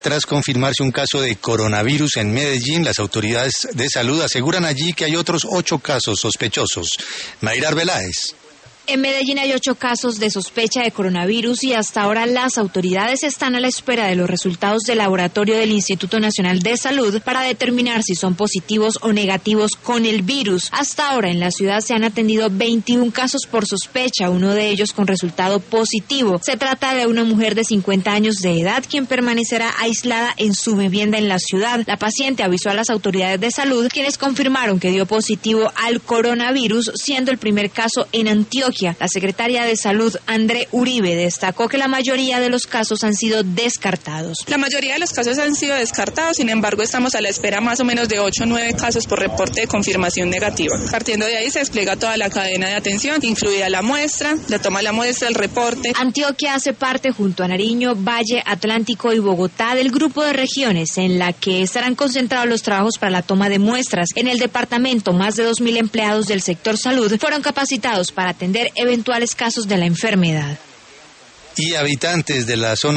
Tras confirmarse un caso de coronavirus en Medellín, las autoridades de salud aseguran allí que hay otros 8 casos sospechosos. Mayra Arbeláez. En Medellín hay 8 casos de sospecha de coronavirus y hasta ahora las autoridades están a la espera de los resultados del laboratorio del Instituto Nacional de Salud para determinar si son positivos o negativos con el virus. Hasta ahora en la ciudad se han atendido 21 casos por sospecha, uno de ellos con resultado positivo. Se trata de una mujer de 50 años de edad quien permanecerá aislada en su vivienda en la ciudad. La paciente avisó a las autoridades de salud, quienes confirmaron que dio positivo al coronavirus, siendo el primer caso en Antioquia. La secretaria de Salud, André Uribe, destacó que la mayoría de los casos han sido descartados. La mayoría de los casos han sido descartados, sin embargo estamos a la espera más o menos de 8 o 9 casos por reporte de confirmación negativa. Partiendo de ahí se despliega toda la cadena de atención, incluida la muestra, la toma de la muestra, el reporte. Antioquia hace parte junto a Nariño, Valle, Atlántico y Bogotá del grupo de regiones en la que estarán concentrados los trabajos para la toma de muestras. En el departamento, más de 2.000 empleados del sector salud fueron capacitados para atender eventuales casos de la enfermedad. Y habitantes de la zona